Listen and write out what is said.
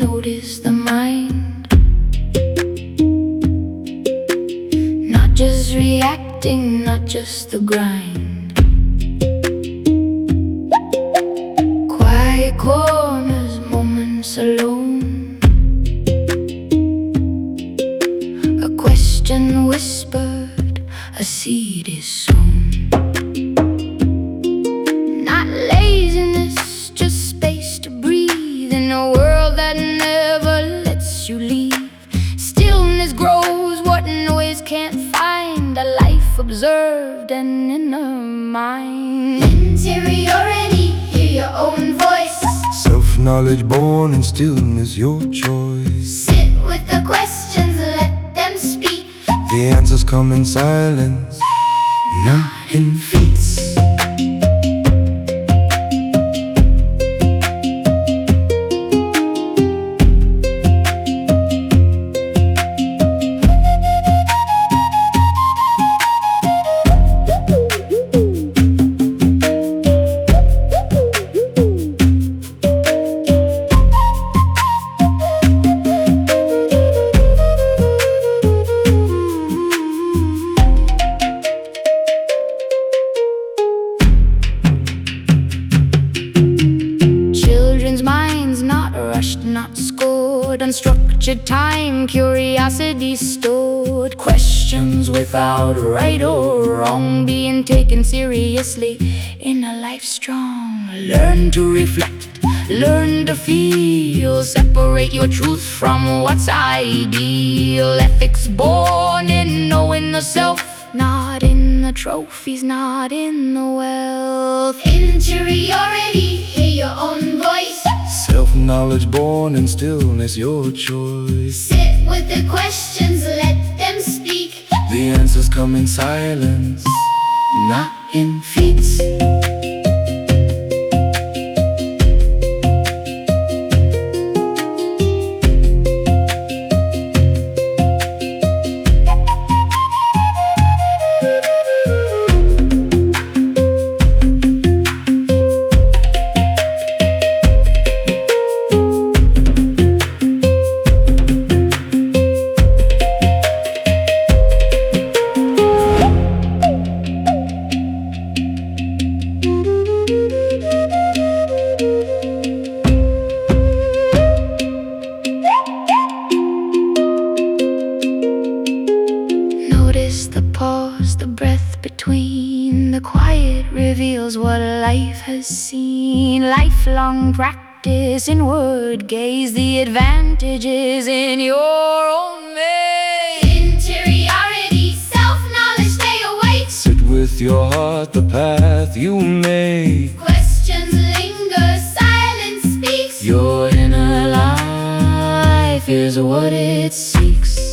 notice the mind, not just reacting, not just the grind. Quiet corners, moments alone, a question whispered, a seed is sown. Not laziness, just space to breathe in a world that never lets you leave. Stillness grows what noise can't find, a life observed and in a mind. Interiority, hear your own voice. Self-knowledge born in stillness, your choice. Sit with the questions, let them speak. The answers come in silence, not in feats. Minds not rushed, not scored, unstructured time, curiosity stored. Questions without right or wrong, being taken seriously in a life strong. Learn to reflect, learn to feel, separate your truth from what's ideal. Ethics born in knowing the self, not in the trophies, not in the wealth. Interiority, hear your own voice. Self-knowledge born in stillness, your choice. Sit with the questions, let them speak. The answers come in silence, not in feats. Notice the pause, the breath between. The quiet reveals what life has seen. Lifelong practice, inward gaze. The advantage is in your own maze. Interiority, self-knowledge, stay awake. Sit with your heart, the path you make. Questions linger, silence speaks. Your inner life is what it seeks.